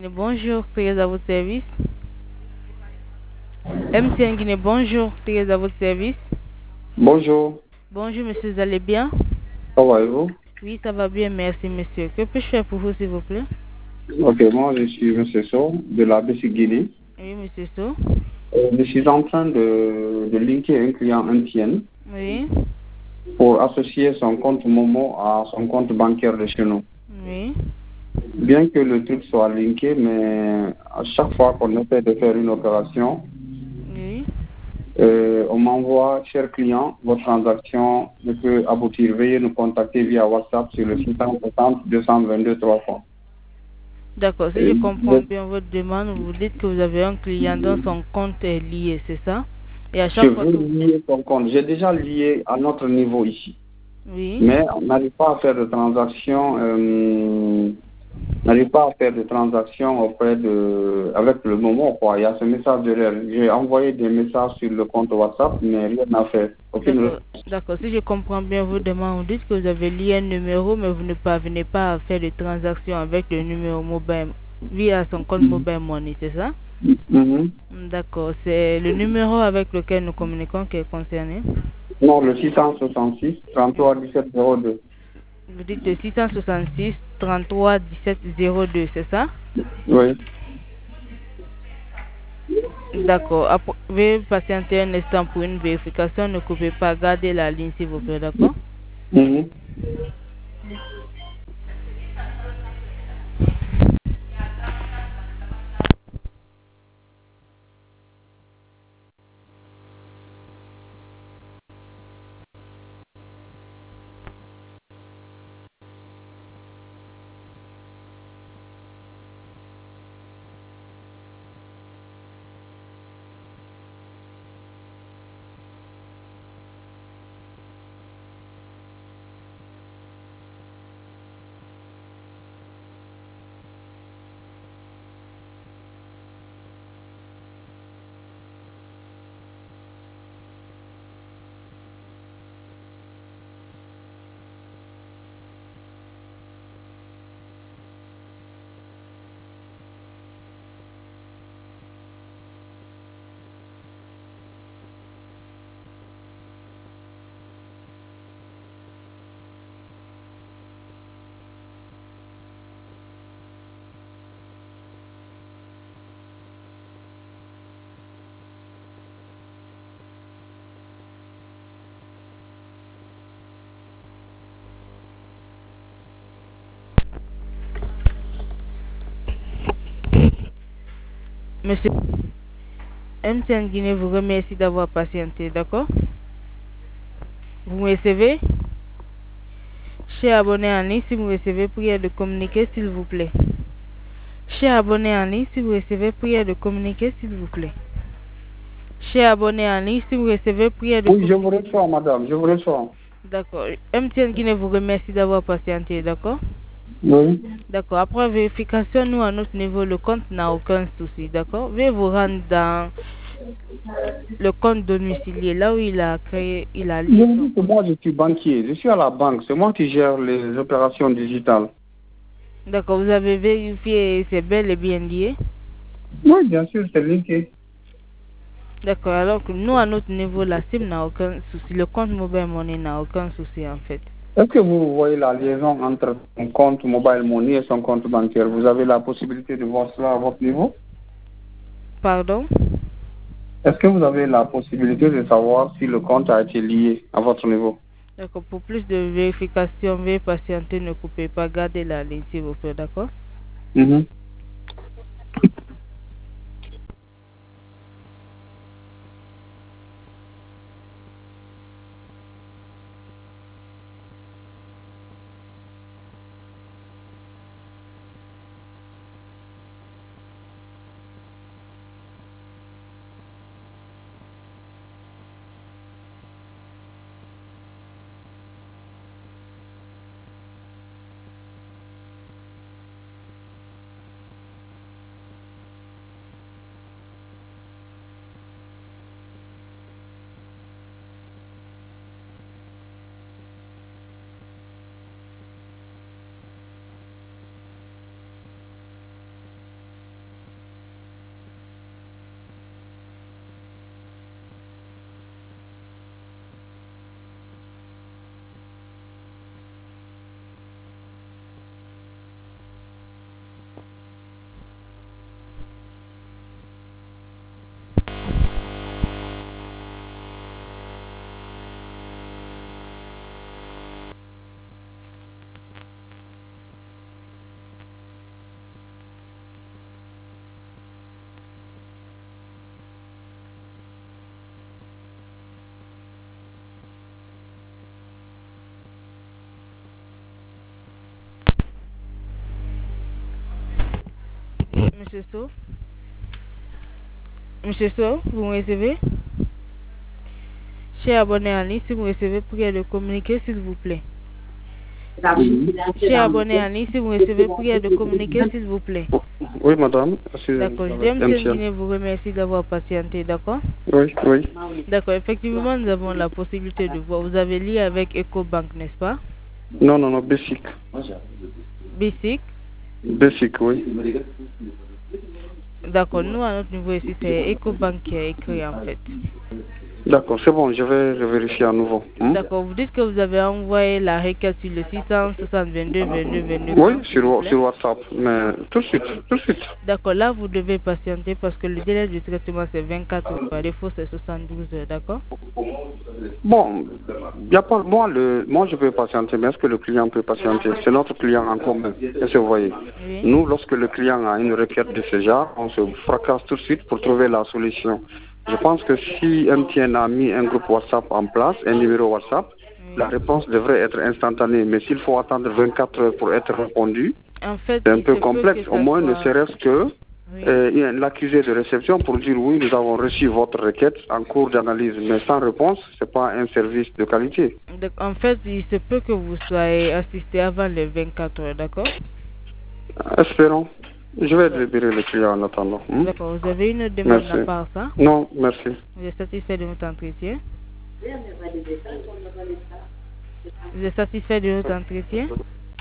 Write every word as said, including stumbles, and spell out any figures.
Bonjour, très à votre service. M T N Guinée, bonjour, très à votre service. Bonjour, Bonjour, monsieur, vous allez bien? comment allez-vous? Oui, ça va bien, merci, monsieur. Que puis-je faire pour vous, s'il vous plaît? Ok, moi je suis M. So de la B C Guinée. Oui, monsieur So. Euh, Je suis en train de, de linker un client M T N Oui, pour associer son compte Momo à son compte bancaire de chez nous. oui, Bien que le truc soit linké, mais à chaque fois qu'on essaie de faire une opération, oui. euh, on m'envoie, cher client, votre transaction ne peut aboutir. Veuillez nous contacter via WhatsApp sur le six cent soixante deux cent vingt-deux trois fois. D'accord, si je comprends Euh, bien votre demande, vous dites que vous avez un client dont son compte est lié, c'est ça? Et à Je chaque fois veux que vous... lier son compte. J'ai déjà lié à notre niveau ici. Oui, Mais on n'arrive pas à faire de transactions, euh, on n'arrive pas à faire de transactions auprès de, avec le moment, quoi. Il y a ce message derrière. J'ai envoyé des messages sur le compte WhatsApp, mais rien n'a fait. Aucune d'accord. réponse. D'accord, si je comprends bien vos demandes, vous dites que vous avez lié un numéro, mais vous ne parvenez pas à faire de transactions avec le numéro mobile via son compte mobile money, c'est ça? Mhm. D'accord, c'est le numéro avec lequel nous communiquons qui est concerné. Non, le six cent soixante-six trente-trois dix-sept zéro deux. Vous dites le six cent soixante-six trente-trois dix-sept zéro deux, c'est ça? Oui. D'accord, Après- veuillez patienter un instant pour une vérification. Ne coupez pas, gardez la ligne s'il vous plaît, d'accord? Mhm. Monsieur M T N Guinée vous remercie d'avoir patienté, d'accord? Vous me recevez? Cher abonné en ligne, si vous recevez, prière de communiquer s'il vous plaît. Cher abonné en ligne, si vous recevez, prière de communiquer s'il vous plaît. Cher abonné en ligne, si vous recevez, prière de Oui, je vous communiquer. reçois, madame, je vous reçois. D'accord. M T N Guinée vous remercie d'avoir patienté, d'accord? Oui. D'accord. Après vérification, nous, à notre niveau, le compte n'a aucun souci, d'accord? Veuillez vous rendre dans le compte domicilié, là où il a créé, il a Je lié vous son dis que compte. moi, je suis banquier. Je suis à la banque. C'est moi qui gère les opérations digitales. D'accord. Vous avez vérifié et c'est bel et bien lié? Oui, bien sûr, c'est linké. D'accord. Alors que nous, à notre niveau, la SIM n'a aucun souci. Le compte mobile money n'a aucun souci, en fait. Est-ce que vous voyez la liaison entre son compte mobile money et son compte bancaire? Vous avez la possibilité de voir cela à votre niveau? Pardon? Est-ce que vous avez la possibilité de savoir si le compte a été lié à votre niveau? D'accord. Pour plus de vérification, veuillez patienter, ne coupez pas, gardez la ligne, s'il vous plaît, d'accord? Mhm. Monsieur So. Monsieur So, vous me recevez? Cher abonné en ligne, si vous recevez, priez de communiquer, s'il vous plaît. Cher abonné en ligne, si vous recevez, priez de communiquer, s'il vous plaît. Oui, madame. D'accord. James Guinée vous remercie d'avoir patienté, d'accord? Oui, oui. D'accord. Effectivement, nous avons la possibilité de voir. Vous avez lié avec EcoBank, n'est-ce pas? Non, non, non, Basic. Basic? Basic, oui. D'accord. Nous, à notre niveau ici, c'est EcoBank qui a écrit, en fait. D'accord, c'est bon, je vais vérifier à nouveau. Hmm? D'accord, vous dites que vous avez envoyé la requête sur le six cent soixante vingt-deux vingt-deux vingt-deux. Oui, sur, sur WhatsApp, mais tout de suite, tout de suite. D'accord, là vous devez patienter parce que le délai de traitement c'est vingt-quatre heures, par défaut c'est soixante-douze heures, d'accord? Bon, y a pas, moi, le, moi je peux patienter, mais est-ce que le client peut patienter? C'est notre client en commun, est-ce que vous voyez? Oui. Nous, lorsque le client a une requête de ce genre, on se fracasse tout de suite pour trouver la solution. Je pense que si M T N a mis un groupe WhatsApp en place, un numéro WhatsApp, oui, la réponse devrait être instantanée. Mais s'il faut attendre vingt-quatre heures pour être répondu, en fait, c'est un peu complexe. Au moins, soit... ne serait-ce que oui. euh, l'accusé de réception pour dire oui, nous avons reçu votre requête en cours d'analyse. Mais sans réponse, ce n'est pas un service de qualité. Donc, en fait, il se peut que vous soyez assisté avant les vingt-quatre heures, d'accord? Espérons. Je vais libérer le client en attendant. Hmm? D'accord, vous avez une demande à part ça? Non, merci. Vous êtes satisfait de notre entretien? Vous êtes satisfait de notre entretien?